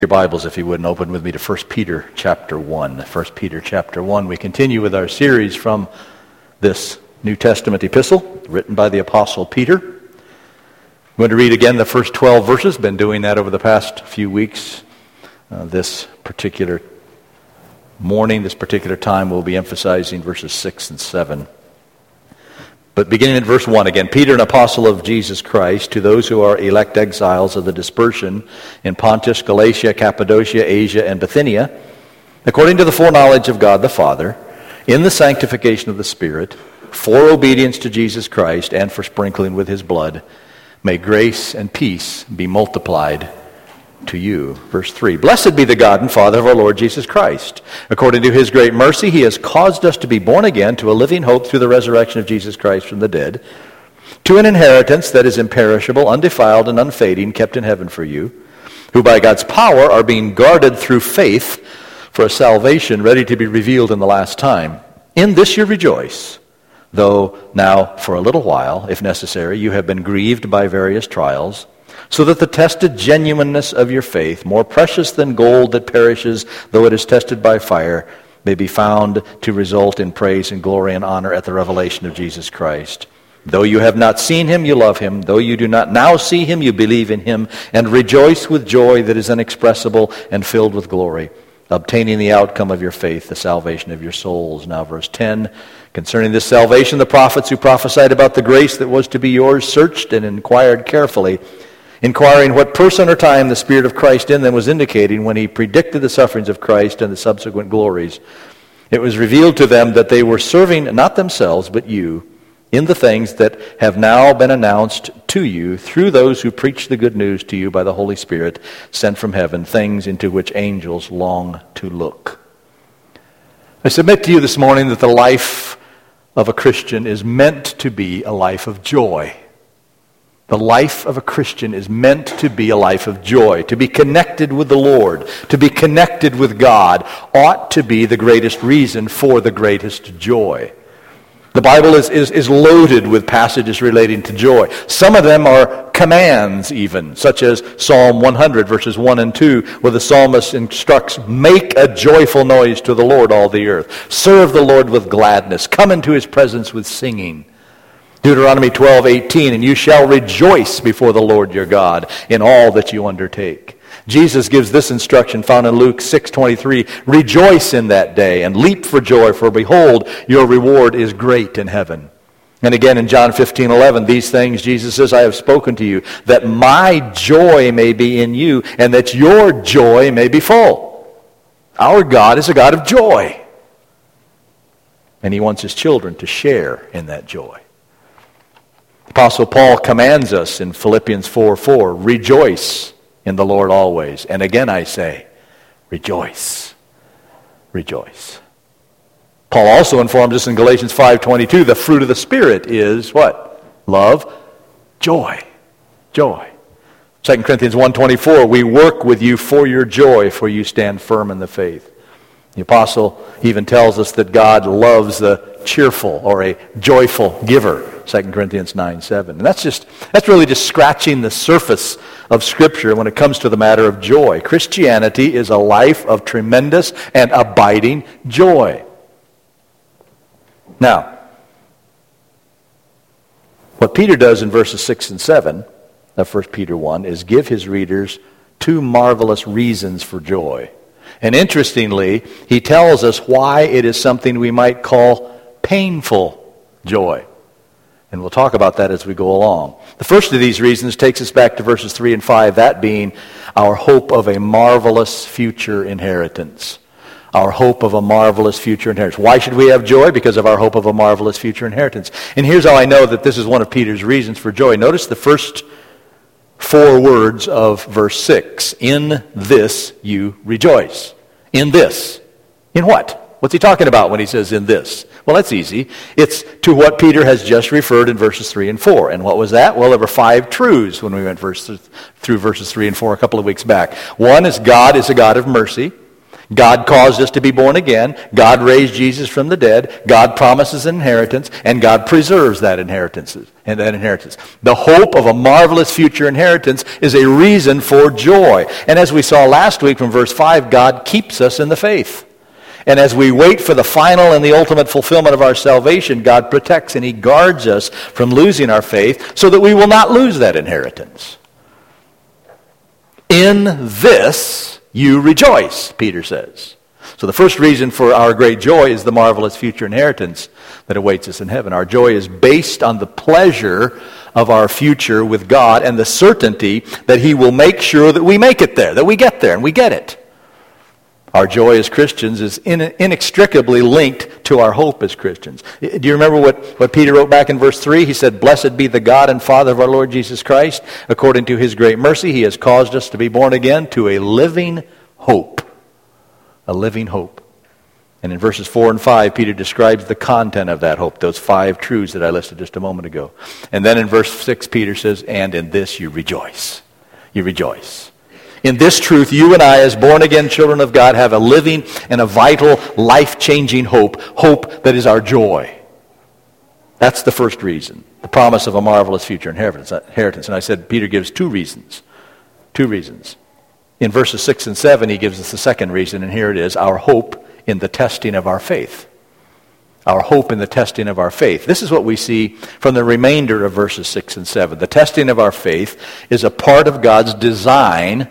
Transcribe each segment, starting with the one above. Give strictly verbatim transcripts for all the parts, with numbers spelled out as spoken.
Your Bibles, if you would, and open with me to First Peter chapter one. First Peter chapter one. We continue with our series from this New Testament epistle written by the Apostle Peter. I'm going to read again the first twelve verses. Been doing that over the past few weeks. Uh, this particular morning, this particular time, we'll be emphasizing verses six and seven. But beginning at verse one again, Peter, an apostle of Jesus Christ, to those who are elect exiles of the dispersion in Pontus, Galatia, Cappadocia, Asia, and Bithynia, according to the foreknowledge of God the Father, in the sanctification of the Spirit, for obedience to Jesus Christ, and for sprinkling with his blood, may grace and peace be multiplied to you. Verse three, Blessed be the God and Father of our Lord Jesus Christ. According to his great mercy, he has caused us to be born again to a living hope through the resurrection of Jesus Christ from the dead, to an inheritance that is imperishable, undefiled, and unfading, kept in heaven for you, who by God's power are being guarded through faith for a salvation ready to be revealed in the last time. In this you rejoice, though now for a little while, if necessary, you have been grieved by various trials, so that the tested genuineness of your faith, more precious than gold that perishes, though it is tested by fire, may be found to result in praise and glory and honor at the revelation of Jesus Christ. Though you have not seen him, you love him. Though you do not now see him, you believe in him, and rejoice with joy that is inexpressible and filled with glory, obtaining the outcome of your faith, the salvation of your souls. Now verse ten, concerning this salvation, the prophets who prophesied about the grace that was to be yours searched and inquired carefully, inquiring what person or time the Spirit of Christ in them was indicating when he predicted the sufferings of Christ and the subsequent glories. It was revealed to them that they were serving not themselves but you in the things that have now been announced to you through those who preach the good news to you by the Holy Spirit sent from heaven, things into which angels long to look. I submit to you this morning that the life of a Christian is meant to be a life of joy. The life of a Christian is meant to be a life of joy. To be connected with the Lord, to be connected with God, ought to be the greatest reason for the greatest joy. The Bible is, is, is loaded with passages relating to joy. Some of them are commands even, such as Psalm one hundred, verses one and two, where the psalmist instructs, make a joyful noise to the Lord, all the earth. Serve the Lord with gladness. Come into his presence with singing. Deuteronomy twelve eighteen, and you shall rejoice before the Lord your God in all that you undertake. Jesus gives this instruction found in Luke six twenty-three, rejoice in that day and leap for joy, for behold, your reward is great in heaven. And again in John fifteen eleven, these things Jesus says, I have spoken to you, that my joy may be in you, and that your joy may be full. Our God is a God of joy. And he wants his children to share in that joy. Apostle Paul commands us in Philippians four four, rejoice in the Lord always. And again I say, rejoice. Rejoice. Paul also informs us in Galatians five twenty-two, the fruit of the Spirit is what? Love, joy. Joy. Second Corinthians one twenty-four, we work with you for your joy, for you stand firm in the faith. The apostle even tells us that God loves the cheerful or a joyful giver. Second Corinthians nine seven. And that's just that's really just scratching the surface of Scripture when it comes to the matter of joy. Christianity is a life of tremendous and abiding joy. Now, what Peter does in verses six and seven of First Peter one is give his readers two marvelous reasons for joy. And interestingly, he tells us why it is something we might call painful joy. And we'll talk about that as we go along. The first of these reasons takes us back to verses three and five, that being our hope of a marvelous future inheritance. Our hope of a marvelous future inheritance. Why should we have joy? Because of our hope of a marvelous future inheritance. And here's how I know that this is one of Peter's reasons for joy. Notice the first four words of verse six. In this you rejoice. In this. In what? What's he talking about when he says in this? Well, that's easy. It's to what Peter has just referred in verses three and four. And what was that? Well, there were five truths when we went verse, through verses three and four a couple of weeks back. One is God is a God of mercy. God caused us to be born again. God raised Jesus from the dead. God promises an inheritance, and God preserves that inheritance. And that inheritance. The hope of a marvelous future inheritance is a reason for joy. And as we saw last week from verse five, God keeps us in the faith. And as we wait for the final and the ultimate fulfillment of our salvation, God protects and He guards us from losing our faith so that we will not lose that inheritance. In this you rejoice, Peter says. So the first reason for our great joy is the marvelous future inheritance that awaits us in heaven. Our joy is based on the pleasure of our future with God and the certainty that He will make sure that we make it there, that we get there and we get it. Our joy as Christians is inextricably linked to our hope as Christians. Do you remember what, what Peter wrote back in verse three? He said, "Blessed be the God and Father of our Lord Jesus Christ. According to His great mercy, He has caused us to be born again to a living hope." A living hope. And in verses four and five, Peter describes the content of that hope, those five truths that I listed just a moment ago. And then in verse six, Peter says, "And in this you rejoice." You rejoice. In this truth, you and I, as born-again children of God, have a living and a vital, life-changing hope, hope that is our joy. That's the first reason, the promise of a marvelous future inheritance. And I said Peter gives two reasons, two reasons. In verses six and seven, he gives us the second reason, and here it is, our hope in the testing of our faith. Our hope in the testing of our faith. This is what we see from the remainder of verses six and seven. The testing of our faith is a part of God's design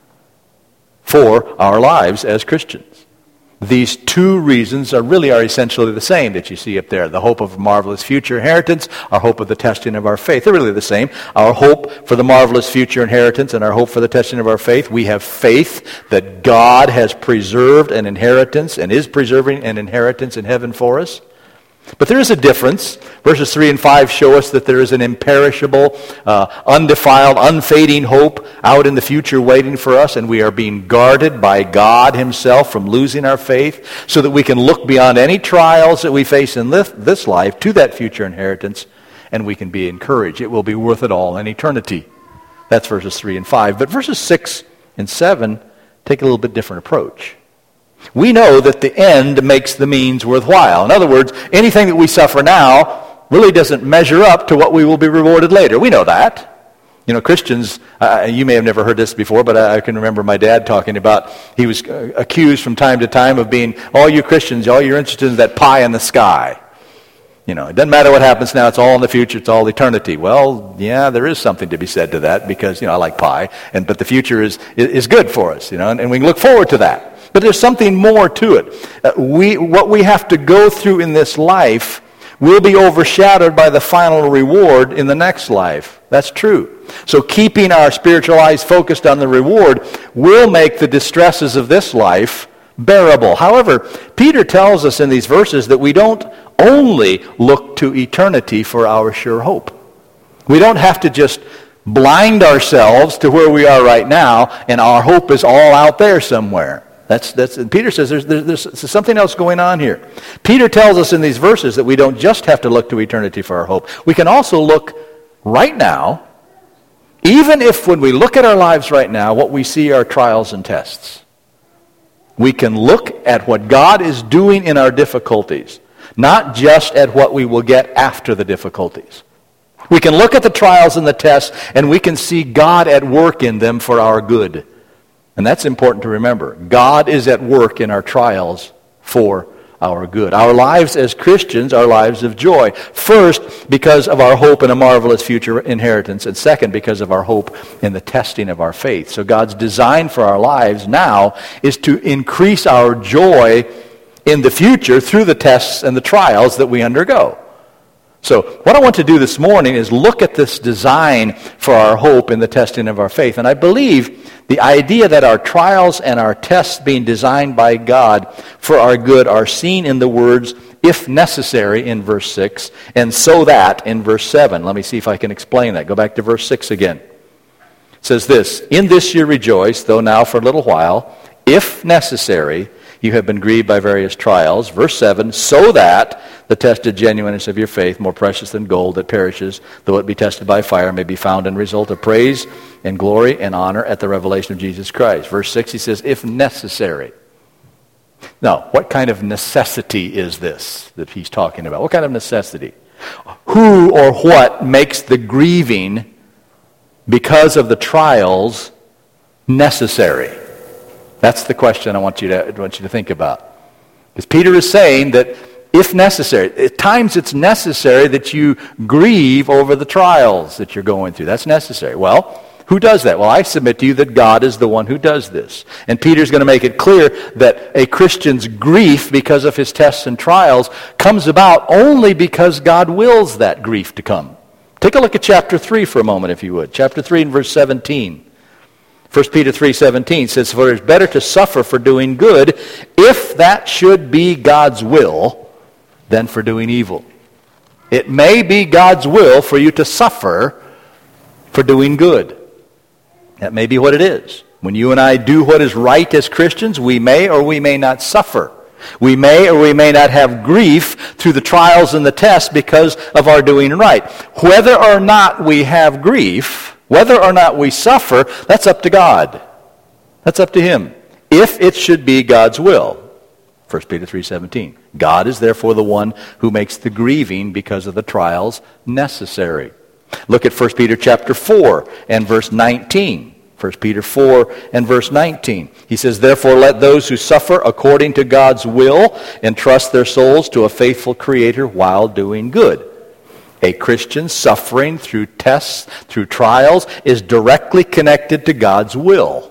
for our lives as Christians. These two reasons are really are essentially the same that you see up there. The hope of a marvelous future inheritance, our hope of the testing of our faith. They're really the same. Our hope for the marvelous future inheritance and our hope for the testing of our faith. We have faith that God has preserved an inheritance and is preserving an inheritance in heaven for us. But there is a difference. Verses three and five show us that there is an imperishable, uh, undefiled, unfading hope out in the future waiting for us, and we are being guarded by God Himself from losing our faith so that we can look beyond any trials that we face in this, this life to that future inheritance, and we can be encouraged. It will be worth it all in eternity. That's verses three and five. But verses six and seven take a little bit different approach. We know that the end makes the means worthwhile. In other words, anything that we suffer now really doesn't measure up to what we will be rewarded later. We know that. You know, Christians, uh, you may have never heard this before, but I, I can remember my dad talking about, he was uh, accused from time to time of being, all you Christians, all you're interested in that pie in the sky. You know, it doesn't matter what happens now, it's all in the future, it's all eternity. Well, yeah, there is something to be said to that because, you know, I like pie, and but the future is is good for us, you know, and, and we can look forward to that. But there's something more to it. Uh, we, what we have to go through in this life will be overshadowed by the final reward in the next life. That's true. So keeping our spiritual eyes focused on the reward will make the distresses of this life bearable. However, Peter tells us in these verses that we don't only look to eternity for our sure hope. We don't have to just blind ourselves to where we are right now and our hope is all out there somewhere. That's, that's, and Peter says there's, there's, there's something else going on here. Peter tells us in these verses that we don't just have to look to eternity for our hope. We can also look right now, even if when we look at our lives right now, what we see are trials and tests. We can look at what God is doing in our difficulties, not just at what we will get after the difficulties. We can look at the trials and the tests, and we can see God at work in them for our good. And that's important to remember. God is at work in our trials for our good. Our lives as Christians are lives of joy. First, because of our hope in a marvelous future inheritance. And second, because of our hope in the testing of our faith. So God's design for our lives now is to increase our joy in the future through the tests and the trials that we undergo. So what I want to do this morning is look at this design for our hope in the testing of our faith. And I believe the idea that our trials and our tests being designed by God for our good are seen in the words, if necessary, in verse six, and so that in verse seven. Let me see if I can explain that. Go back to verse six again. It says this, in this you rejoice, though now for a little while, if necessary, you have been grieved by various trials. Verse seven, so that the tested genuineness of your faith, more precious than gold that perishes, though it be tested by fire, may be found and result of praise and glory and honor at the revelation of Jesus Christ. Verse six, he says, if necessary. No, what kind of necessity is this that he's talking about? What kind of necessity? Who or what makes the grieving because of the trials necessary? That's the question I want you to, I want you to think about. Because Peter is saying that if necessary, at times it's necessary that you grieve over the trials that you're going through. That's necessary. Well, who does that? Well, I submit to you that God is the one who does this. And Peter's going to make it clear that a Christian's grief because of his tests and trials comes about only because God wills that grief to come. Take a look at chapter three for a moment, if you would. Chapter three and verse seventeen. First Peter three seventeen says, "For it is better to suffer for doing good, if that should be God's will, than for doing evil." It may be God's will for you to suffer for doing good. That may be what it is. When you and I do what is right as Christians, we may or we may not suffer. We may or we may not have grief through the trials and the tests because of our doing right. Whether or not we have grief, whether or not we suffer, that's up to God. That's up to Him. If it should be God's will. First Peter three seventeen. God is therefore the one who makes the grieving because of the trials necessary. Look at First Peter chapter four and verse nineteen. First Peter four and verse nineteen. He says, "Therefore let those who suffer according to God's will entrust their souls to a faithful Creator while doing good." A Christian suffering through tests, through trials, is directly connected to God's will.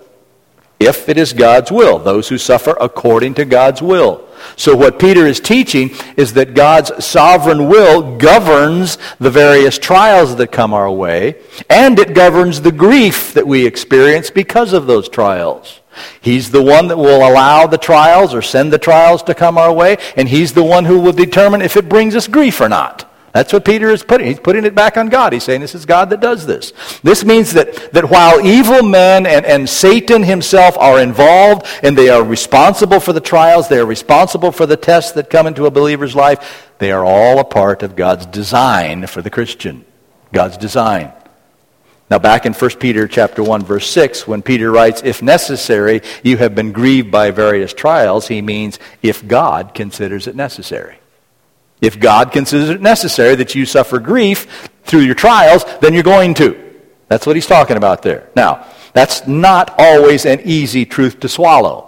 If it is God's will, those who suffer according to God's will. So what Peter is teaching is that God's sovereign will governs the various trials that come our way, and it governs the grief that we experience because of those trials. He's the one that will allow the trials or send the trials to come our way, and He's the one who will determine if it brings us grief or not. That's what Peter is putting. He's putting it back on God. He's saying this is God that does this. This means that, that while evil men and, and Satan himself are involved and they are responsible for the trials, they are responsible for the tests that come into a believer's life, they are all a part of God's design for the Christian. God's design. Now back in First Peter chapter one, verse six, when Peter writes, "If necessary, you have been grieved by various trials," he means if God considers it necessary. If God considers it necessary that you suffer grief through your trials, then you're going to. That's what he's talking about there. Now, that's not always an easy truth to swallow.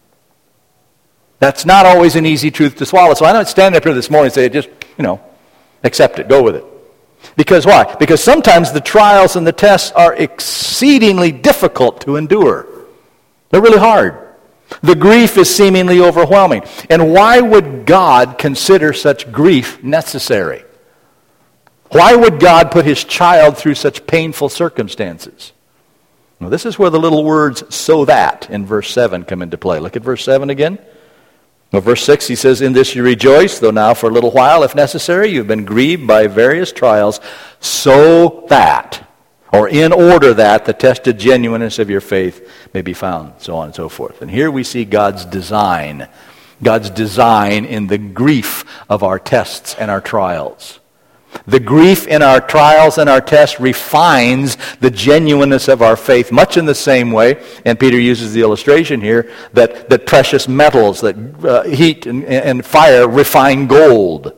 That's not always an easy truth to swallow. So I don't stand up here this morning and say, just, you know, accept it, go with it. Because why? Because sometimes the trials and the tests are exceedingly difficult to endure. They're really hard. The grief is seemingly overwhelming. And why would God consider such grief necessary? Why would God put His child through such painful circumstances? Well, this is where the little words "so that" in verse seven come into play. Look at verse seven again. Well, verse six, he says, "In this you rejoice, though now for a little while, if necessary, you've been grieved by various trials, so that," or in order that, "the tested genuineness of your faith may be found," so on and so forth. And here we see God's design. God's design in the grief of our tests and our trials. The grief in our trials and our tests refines the genuineness of our faith, much in the same way, and Peter uses the illustration here, that, that precious metals, that uh, heat and, and fire refine gold.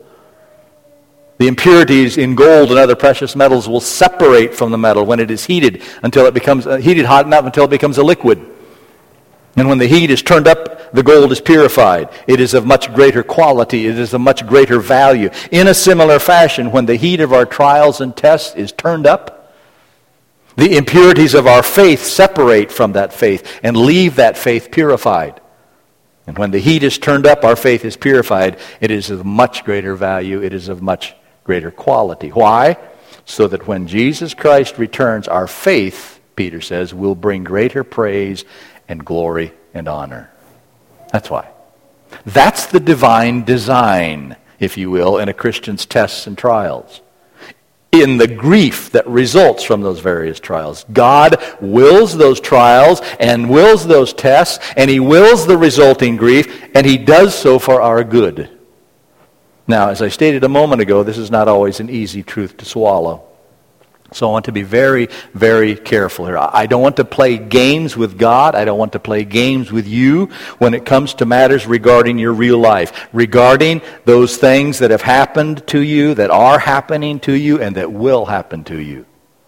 The impurities in gold and other precious metals will separate from the metal when it is heated until it becomes uh, heated hot enough until it becomes a liquid. And when the heat is turned up, the gold is purified. It is of much greater quality. It is of much greater value. In a similar fashion, when the heat of our trials and tests is turned up, the impurities of our faith separate from that faith and leave that faith purified. And when the heat is turned up, our faith is purified. It is of much greater value. It is of much greater quality. Why? So that when Jesus Christ returns, our faith, Peter says, will bring greater praise and glory and honor. That's why. That's the divine design, if you will, in a Christian's tests and trials. In the grief that results from those various trials. God wills those trials and wills those tests, and He wills the resulting grief, and He does so for our good. Now, as I stated a moment ago, this is not always an easy truth to swallow. So I want to be very, very careful here. I don't want to play games with God. I don't want to play games with you when it comes to matters regarding your real life, regarding those things that have happened to you, that are happening to you, and that will happen to you.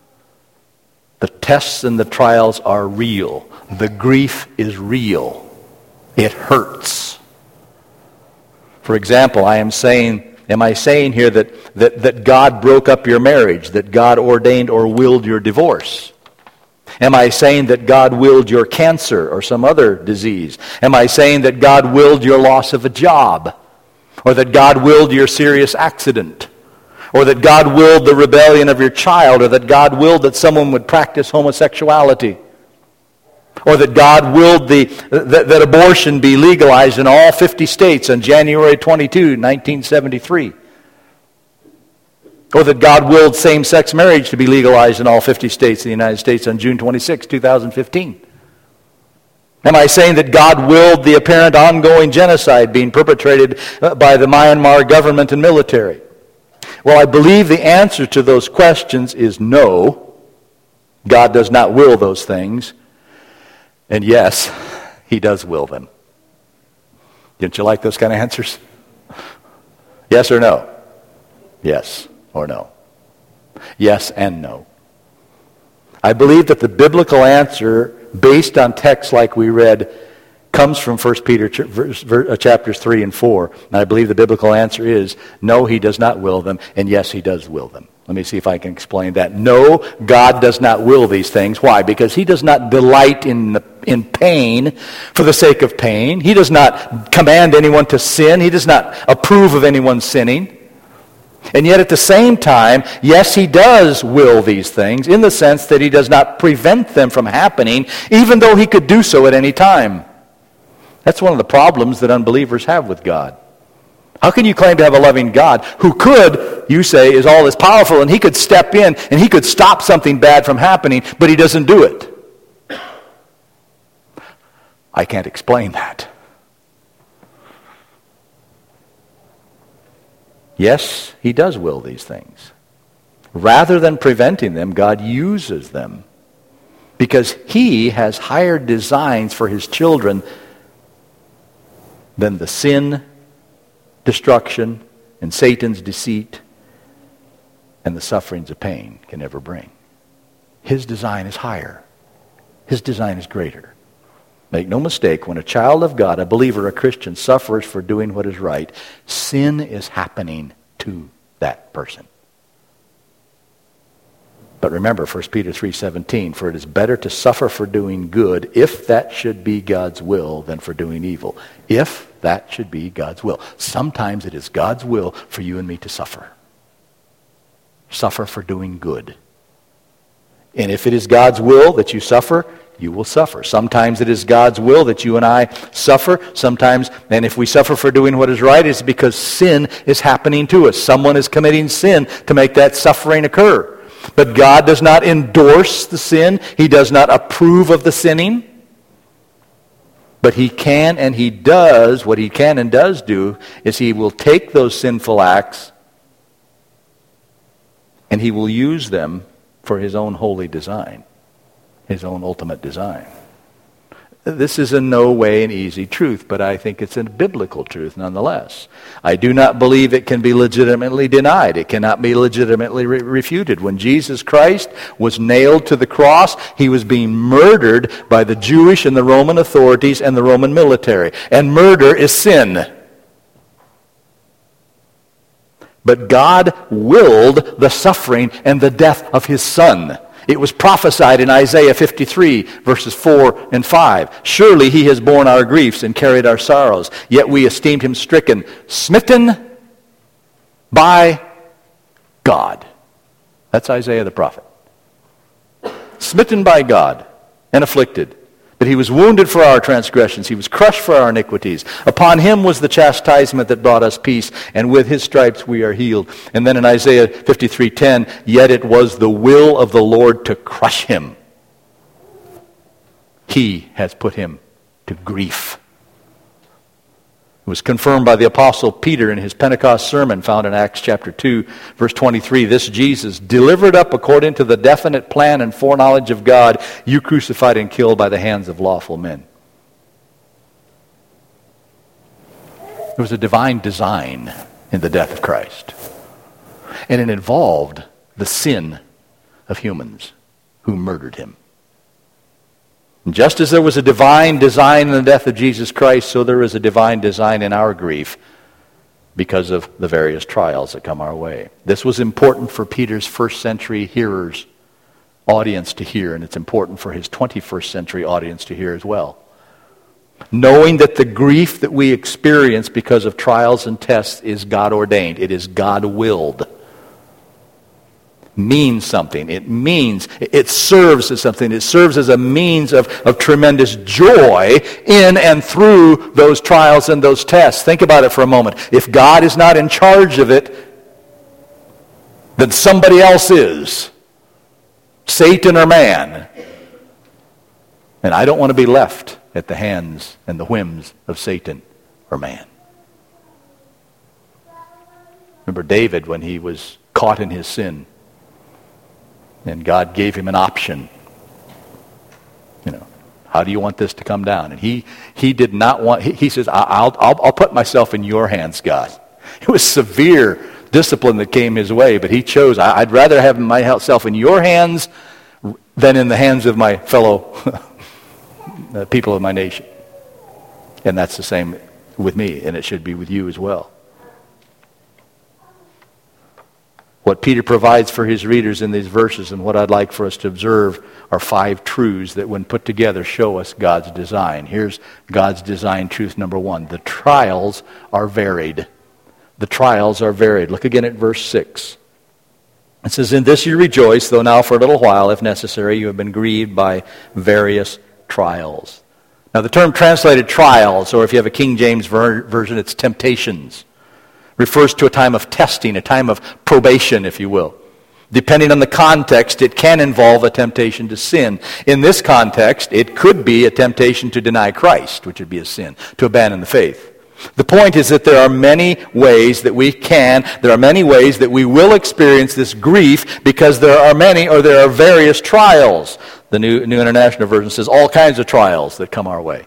The tests and the trials are real. The grief is real. It hurts. For example, I am saying... Am I saying here that, that, that God broke up your marriage, that God ordained or willed your divorce? Am I saying that God willed your cancer or some other disease? Am I saying that God willed your loss of a job? Or that God willed your serious accident? Or that God willed the rebellion of your child? Or that God willed that someone would practice homosexuality? Or that God willed the, that, that abortion be legalized in all fifty states on January twenty-second, nineteen seventy-three. Or that God willed same-sex marriage to be legalized in all fifty states of the United States on June twenty-sixth, twenty fifteen. Am I saying that God willed the apparent ongoing genocide being perpetrated by the Myanmar government and military? Well, I believe the answer to those questions is no. God does not will those things. And yes, he does will them. Didn't you like those kind of answers? Yes or no? Yes or no? Yes and no. I believe that the biblical answer, based on texts like we read, comes from First Peter chapters three and four. And I believe the biblical answer is, no, he does not will them, and yes, he does will them. Let me see if I can explain that. No, God does not will these things. Why? Because he does not delight in the, in pain for the sake of pain. He does not command anyone to sin. He does not approve of anyone sinning. And yet at the same time, yes, he does will these things in the sense that he does not prevent them from happening, even though he could do so at any time. That's one of the problems that unbelievers have with God. How can you claim to have a loving God who could, you say, is all this powerful, and he could step in and he could stop something bad from happening, but he doesn't do it? I can't explain that. Yes, he does will these things. Rather than preventing them, God uses them because he has higher designs for his children than the sin, destruction, and Satan's deceit and the sufferings of pain can ever bring. His design is higher. His design is greater. Make no mistake, when a child of God, a believer, a Christian, suffers for doing what is right, sin is happening to that person. But remember, First Peter three seventeen, for it is better to suffer for doing good, if that should be God's will, than for doing evil. If that should be God's will. Sometimes it is God's will for you and me to suffer. Suffer for doing good. And if it is God's will that you suffer, you will suffer. Sometimes it is God's will that you and I suffer. Sometimes, and if we suffer for doing what is right, it's because sin is happening to us. Someone is committing sin to make that suffering occur. But God does not endorse the sin. He does not approve of the sinning. But he can and he does, what he can and does do, is he will take those sinful acts and he will use them for his own holy design, his own ultimate design. This is in no way an easy truth, but I think it's a biblical truth nonetheless. I do not believe it can be legitimately denied. It cannot be legitimately re- refuted. When Jesus Christ was nailed to the cross, he was being murdered by the Jewish and the Roman authorities and the Roman military. And murder is sin. But God willed the suffering and the death of his Son. It was prophesied in Isaiah fifty-three, verses four and five. Surely he has borne our griefs and carried our sorrows, yet we esteemed him stricken, smitten by God. That's Isaiah the prophet. Smitten by God and afflicted. But he was wounded for our transgressions. He was crushed for our iniquities. Upon him was the chastisement that brought us peace, and with his stripes we are healed. And then in Isaiah fifty-three ten, yet it was the will of the Lord to crush him. He has put him to grief. It was confirmed by the Apostle Peter in his Pentecost sermon found in Acts chapter two, verse twenty-three. This Jesus, delivered up according to the definite plan and foreknowledge of God, you crucified and killed by the hands of lawful men. There was a divine design in the death of Christ. And it involved the sin of humans who murdered him. And just as there was a divine design in the death of Jesus Christ, so there is a divine design in our grief because of the various trials that come our way. This was important for Peter's first century hearers, audience to hear, and it's important for his twenty-first century audience to hear as well. Knowing that the grief that we experience because of trials and tests is God ordained. It is God willed. Means something. It means, it serves as something. It serves as a means of, of tremendous joy in and through those trials and those tests. Think about it for a moment. If God is not in charge of it, then somebody else is. Satan or man. And I don't want to be left at the hands and the whims of Satan or man. Remember David when he was caught in his sin. And God gave him an option. You know, how do you want this to come down? And he he did not want, he, he says, I'll, I'll, I'll put myself in your hands, God. It was severe discipline that came his way, but he chose, I'd rather have myself in your hands than in the hands of my fellow people of my nation. And that's the same with me, and it should be with you as well. What Peter provides for his readers in these verses and what I'd like for us to observe are five truths that when put together show us God's design. Here's God's design truth number one. The trials are varied. The trials are varied. Look again at verse six. It says, in this you rejoice, though now for a little while, if necessary, you have been grieved by various trials. Now the term translated trials, or if you have a King James ver- version, it's temptations, refers to a time of testing, a time of probation, if you will. Depending on the context, it can involve a temptation to sin. In this context, it could be a temptation to deny Christ, which would be a sin, to abandon the faith. The point is that there are many ways that we can, there are many ways that we will experience this grief because there are many or there are various trials. The New, New International Version says all kinds of trials that come our way.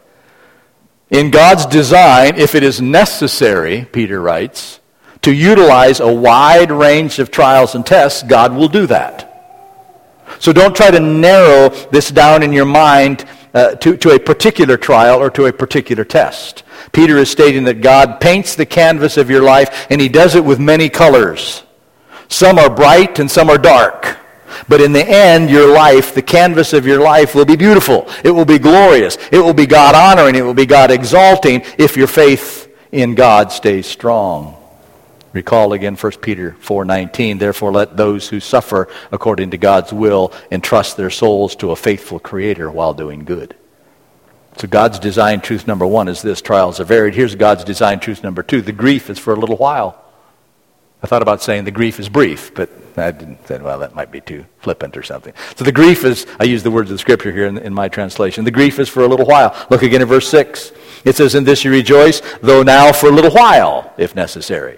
In God's design, if it is necessary, Peter writes, to utilize a wide range of trials and tests, God will do that. So don't try to narrow this down in your mind uh, to, to a particular trial or to a particular test. Peter is stating that God paints the canvas of your life, and he does it with many colors. Some are bright and some are dark. But in the end, your life, the canvas of your life will be beautiful. It will be glorious. It will be God-honoring. It will be God-exalting if your faith in God stays strong. Recall again First Peter four nineteen, therefore let those who suffer according to God's will entrust their souls to a faithful Creator while doing good. So God's design truth number one is this, trials are varied. Here's God's design truth number two, the grief is for a little while. I thought about saying the grief is brief, but I didn't say, well, that might be too flippant or something. So the grief is, I use the words of the Scripture here in, in my translation, the grief is for a little while. Look again at verse six. It says, in this you rejoice, though now for a little while, if necessary.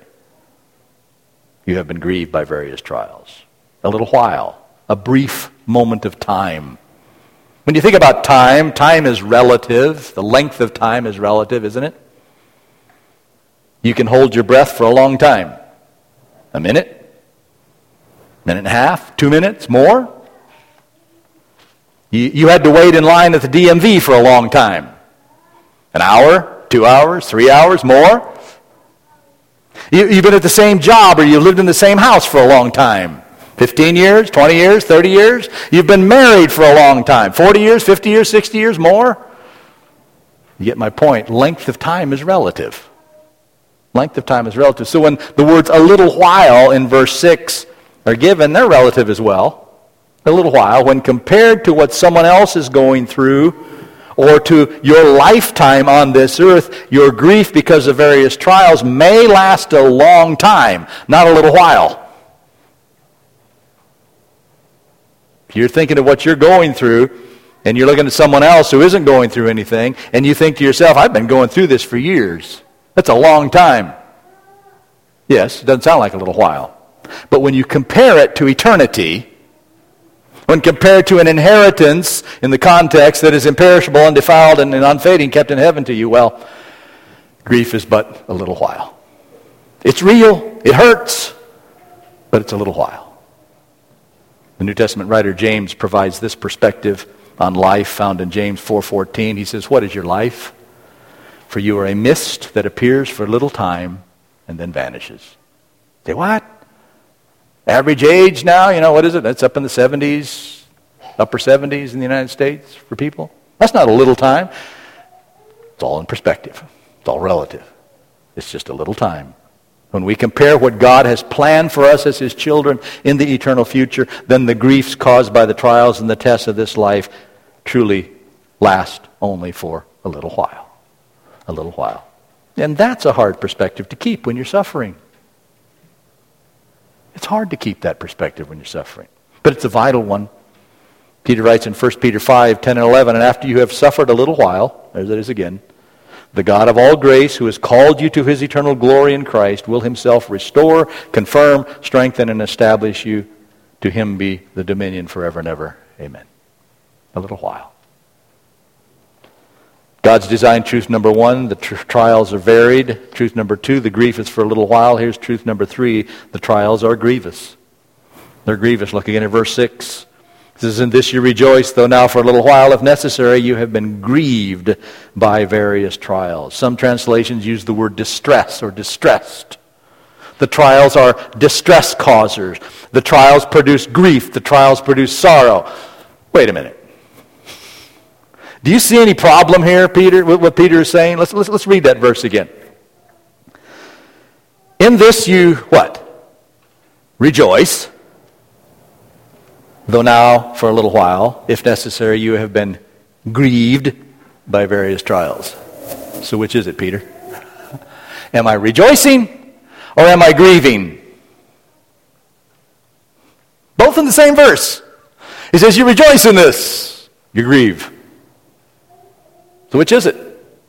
You have been grieved by various trials. A little while, a brief moment of time. When you think about time, time is relative. The length of time is relative, isn't it? You can hold your breath for a long time. A minute, minute and a half, two minutes, more. You, you had to wait in line at the D M V for a long time. An hour, two hours, three hours, more. You, you've been at the same job or you've lived in the same house for a long time. fifteen years, twenty years, thirty years. You've been married for a long time. forty years, fifty years, sixty years, more. You get my point. Length of time is relative. Length of time is relative. So when the words a little while in verse six are given, they're relative as well. A little while. When compared to what someone else is going through or to your lifetime on this earth, your grief because of various trials may last a long time, not a little while. If you're thinking of what you're going through and you're looking at someone else who isn't going through anything and you think to yourself, I've been going through this for years. That's a long time. Yes, it doesn't sound like a little while. But when you compare it to eternity, when compared to an inheritance in the context that is imperishable, undefiled, and unfading, kept in heaven to you, well, grief is but a little while. It's real, it hurts, but it's a little while. The New Testament writer James provides this perspective on life found in James four fourteen. He says, "What is your life? For you are a mist that appears for a little time and then vanishes." Say, what? Average age now, you know, what is it? That's up in the seventies, upper seventies in the United States for people. That's not a little time. It's all in perspective. It's all relative. It's just a little time. When we compare what God has planned for us as His children in the eternal future, then the griefs caused by the trials and the tests of this life truly last only for a little while. A little while. And that's a hard perspective to keep when you're suffering. It's hard to keep that perspective when you're suffering. But it's a vital one. Peter writes in First Peter five, ten and eleven, "And after you have suffered a little while," there it is again, "the God of all grace, who has called you to His eternal glory in Christ, will Himself restore, confirm, strengthen, and establish you. To Him be the dominion forever and ever. Amen." A little while. God's design truth number one, the tr- trials are varied. Truth number two, the grief is for a little while. Here's truth number three, the trials are grievous. They're grievous. Look again at verse six. It says, "In this you rejoice, though now for a little while, if necessary, you have been grieved by various trials." Some translations use the word distress or distressed. The trials are distress causers. The trials produce grief. The trials produce sorrow. Wait a minute. Do you see any problem here, Peter, with what Peter is saying? Let's, let's, let's read that verse again. "In this you," what? "Rejoice, though now for a little while, if necessary, you have been grieved by various trials." So which is it, Peter? Am I rejoicing or am I grieving? Both in the same verse. He says, you rejoice in this, you grieve. So which is it?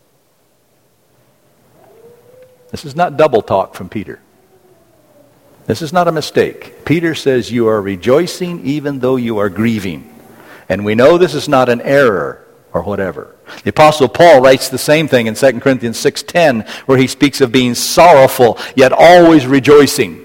This is not double talk from Peter. This is not a mistake. Peter says you are rejoicing even though you are grieving. And we know this is not an error or whatever. The Apostle Paul writes the same thing in Second Corinthians six ten, where he speaks of being sorrowful, yet always rejoicing.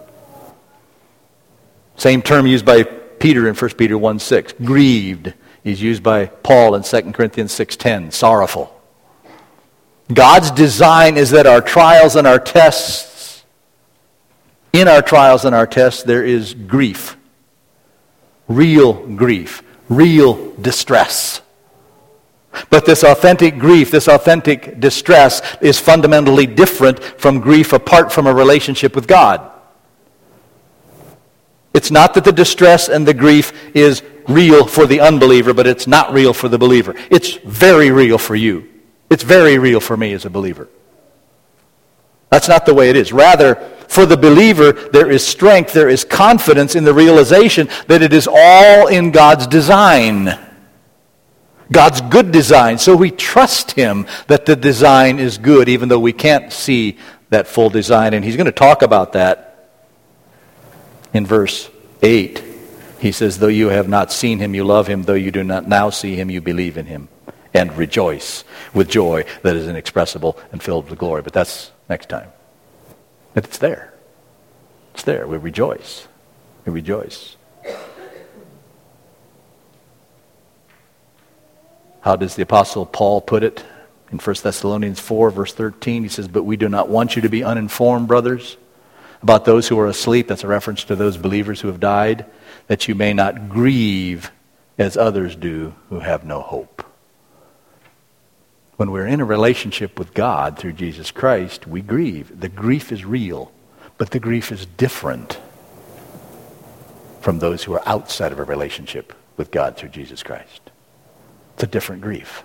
Same term used by Peter in First Peter one six. Grieved is used by Paul in Second Corinthians six ten. Sorrowful. God's design is that our trials and our tests, in our trials and our tests, there is grief. Real grief. Real distress. But this authentic grief, this authentic distress is fundamentally different from grief apart from a relationship with God. It's not that the distress and the grief is real for the unbeliever, but it's not real for the believer. It's very real for you. It's very real for me as a believer. That's not the way it is. Rather, for the believer, there is strength, there is confidence in the realization that it is all in God's design. God's good design. So we trust Him that the design is good, even though we can't see that full design. And he's going to talk about that in verse eight. He says, though you have not seen Him, you love Him. Though you do not now see Him, you believe in Him. And rejoice with joy that is inexpressible and filled with glory. But that's next time. But it's there. It's there. We rejoice. We rejoice. How does the Apostle Paul put it? In First Thessalonians four, verse thirteen, he says, but we do not want you to be uninformed, brothers, about those who are asleep. That's a reference to those believers who have died, that you may not grieve as others do who have no hope. When we're in a relationship with God through Jesus Christ, we grieve. The grief is real, but the grief is different from those who are outside of a relationship with God through Jesus Christ. It's a different grief.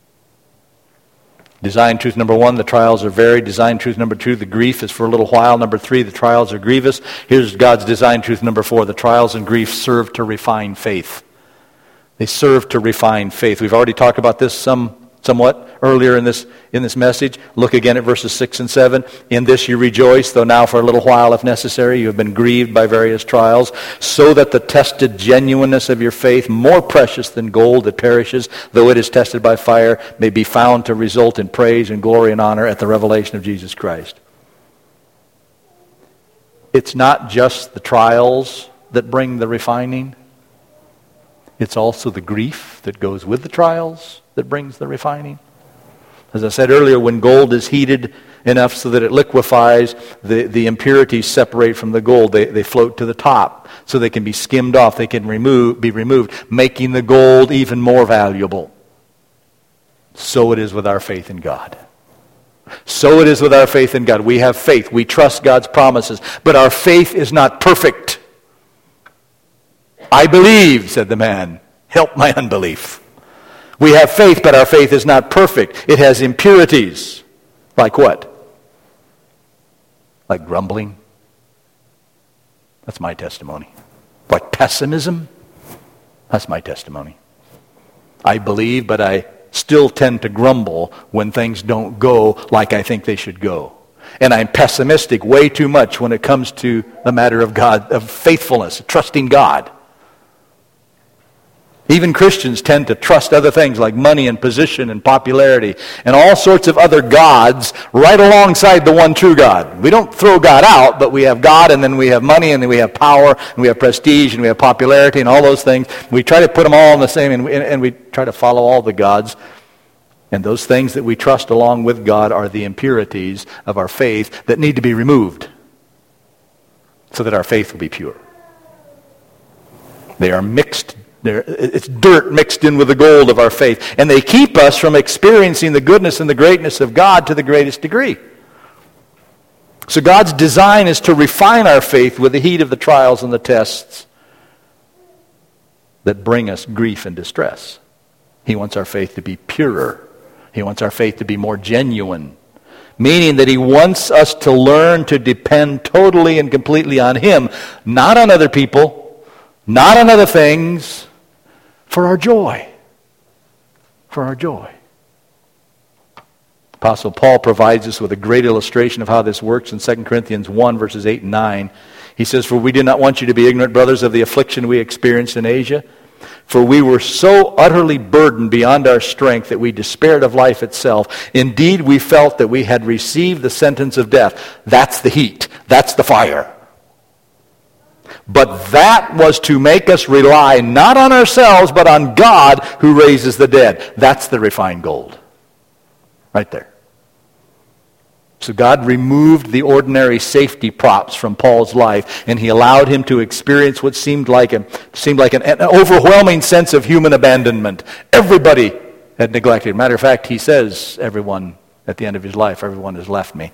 Design truth number one, the trials are varied. Design truth number two, the grief is for a little while. Number three, the trials are grievous. Here's God's design truth number four, the trials and grief serve to refine faith. They serve to refine faith. We've already talked about this some somewhat earlier in this in this message. Look again at verses six and seven. In this you rejoice, though now for a little while, if necessary, you have been grieved by various trials, so that the tested genuineness of your faith, more precious than gold that perishes, though it is tested by fire, may be found to result in praise and glory and honor at the revelation of Jesus Christ. It's not just the trials that bring the refining. It's also the grief that goes with the trials that brings the refining. As I said earlier, when gold is heated enough so that it liquefies, the, the impurities separate from the gold. They, they float to the top so they can be skimmed off. They can remove, be removed, making the gold even more valuable. So it is with our faith in God. So it is with our faith in God. We have faith. We trust God's promises. But our faith is not perfect. I believe, said the man. Help my unbelief. We have faith, but our faith is not perfect. It has impurities. Like what? Like grumbling. That's my testimony. Like pessimism. That's my testimony. I believe, but I still tend to grumble when things don't go like I think they should go. And I'm pessimistic way too much when it comes to the matter of God, of faithfulness, trusting God. Even Christians tend to trust other things like money and position and popularity and all sorts of other gods right alongside the one true God. We don't throw God out, but we have God, and then we have money, and then we have power, and we have prestige, and we have popularity, and all those things. We try to put them all in the same, and we, and we try to follow all the gods. And those things that we trust along with God are the impurities of our faith that need to be removed so that our faith will be pure. They are mixed. They're, it's dirt mixed in with the gold of our faith. And they keep us from experiencing the goodness and the greatness of God to the greatest degree. So God's design is to refine our faith with the heat of the trials and the tests that bring us grief and distress. He wants our faith to be purer. He wants our faith to be more genuine. Meaning that He wants us to learn to depend totally and completely on Him, not on other people, not on other things, for our joy. For our joy. Apostle Paul provides us with a great illustration of how this works in Second Corinthians one, verses eight and nine. He says, "For we did not want you to be ignorant, brothers, of the affliction we experienced in Asia. For we were so utterly burdened beyond our strength that we despaired of life itself. Indeed, we felt that we had received the sentence of death." That's the heat. That's the fire. "But that was to make us rely not on ourselves, but on God who raises the dead." That's the refined gold. Right there. So God removed the ordinary safety props from Paul's life, and He allowed him to experience what seemed like a seemed like an, an overwhelming sense of human abandonment. Everybody had neglected. Matter of fact, he says, everyone at the end of his life, everyone has left me.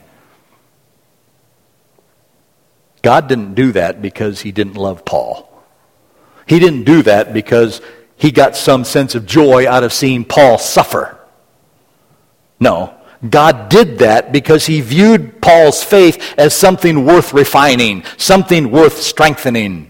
God didn't do that because He didn't love Paul. He didn't do that because He got some sense of joy out of seeing Paul suffer. No. God did that because He viewed Paul's faith as something worth refining, something worth strengthening.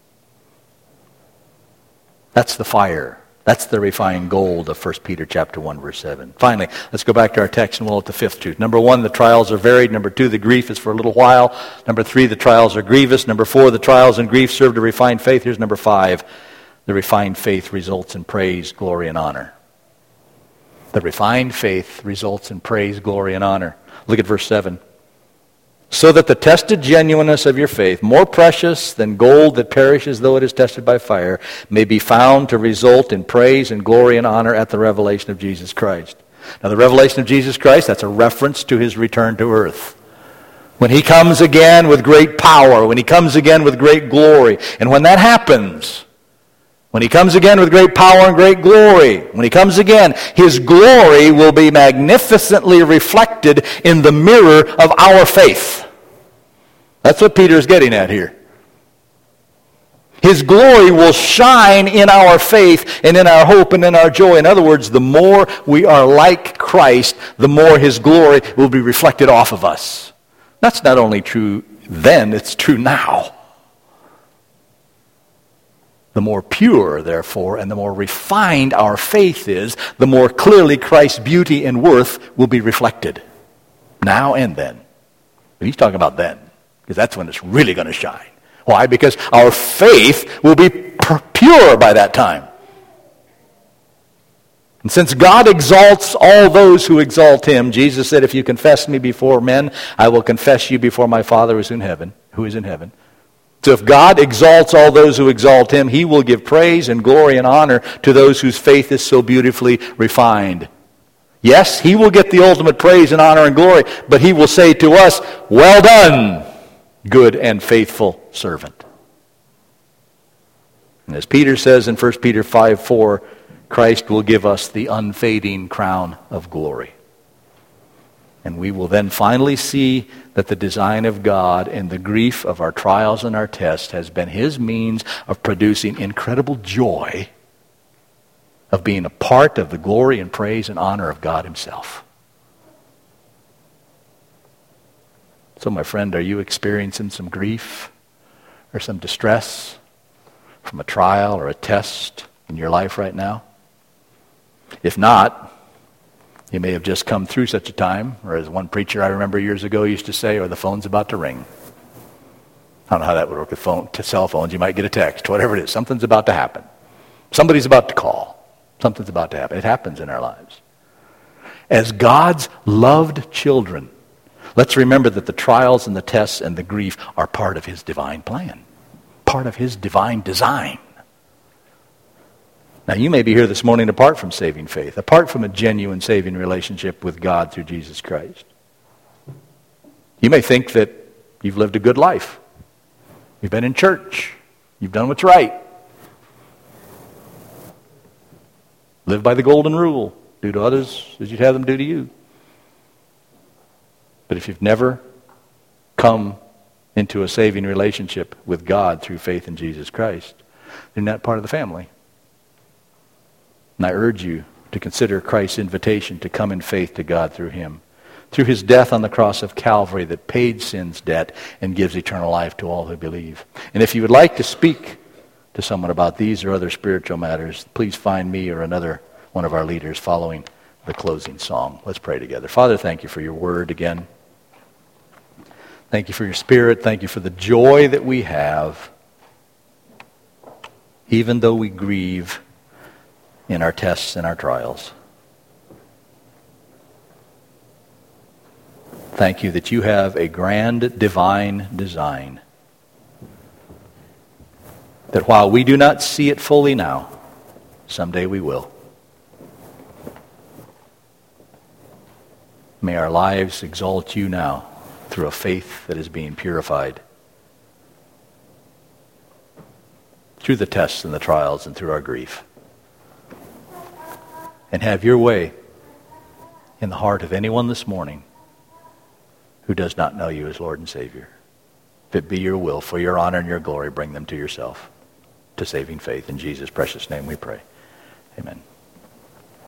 That's the fire. That's the refined gold of First Peter chapter one, verse seven. Finally, let's go back to our text and we'll look at the fifth truth. Number one, the trials are varied. Number two, the grief is for a little while. Number three, the trials are grievous. Number four, the trials and grief serve to refine faith. Here's number five. The refined faith results in praise, glory, and honor. The refined faith results in praise, glory, and honor. Look at verse seven. "So that the tested genuineness of your faith, more precious than gold that perishes though it is tested by fire, may be found to result in praise and glory and honor at the revelation of Jesus Christ." Now the revelation of Jesus Christ, that's a reference to His return to earth. When He comes again with great power, when He comes again with great glory. And when that happens, when He comes again with great power and great glory, when He comes again, His glory will be magnificently reflected in the mirror of our faith. That's what Peter is getting at here. His glory will shine in our faith and in our hope and in our joy. In other words, the more we are like Christ, the more His glory will be reflected off of us. That's not only true then, it's true now. The more pure, therefore, and the more refined our faith is, the more clearly Christ's beauty and worth will be reflected. Now and then. But he's talking about then, because that's when it's really going to shine. Why? Because our faith will be pure by that time. And since God exalts all those who exalt him, Jesus said, if you confess me before men, I will confess you before my Father who is in heaven, who is in heaven. So if God exalts all those who exalt him, he will give praise and glory and honor to those whose faith is so beautifully refined. Yes, he will get the ultimate praise and honor and glory, but he will say to us, well done, good and faithful servant. And as Peter says in First Peter five four, Christ will give us the unfading crown of glory. And we will then finally see that the design of God and the grief of our trials and our tests has been his means of producing incredible joy of being a part of the glory and praise and honor of God himself. So, my friend, are you experiencing some grief or some distress from a trial or a test in your life right now? If not, you may have just come through such a time, or as one preacher I remember years ago used to say, or the phone's about to ring. I don't know how that would work with phone, to cell phones. You might get a text, whatever it is. Something's about to happen. Somebody's about to call. Something's about to happen. It happens in our lives. As God's loved children, let's remember that the trials and the tests and the grief are part of his divine plan, part of his divine design. Now, you may be here this morning apart from saving faith, apart from a genuine saving relationship with God through Jesus Christ. You may think that you've lived a good life. You've been in church. You've done what's right. Live by the golden rule. Do to others as you'd have them do to you. But if you've never come into a saving relationship with God through faith in Jesus Christ, then you're not part of the family. And I urge you to consider Christ's invitation to come in faith to God through him, through his death on the cross of Calvary that paid sin's debt and gives eternal life to all who believe. And if you would like to speak to someone about these or other spiritual matters, please find me or another one of our leaders following the closing song. Let's pray together. Father, thank you for your word again. Thank you for your Spirit. Thank you for the joy that we have, even though we grieve in our tests and our trials. Thank you that you have a grand divine design, that while we do not see it fully now, someday we will. May our lives exalt you now through a faith that is being purified, through the tests and the trials and through our grief. And have your way in the heart of anyone this morning who does not know you as Lord and Savior. If it be your will, for your honor and your glory, bring them to yourself, to saving faith. In Jesus' precious name we pray. Amen.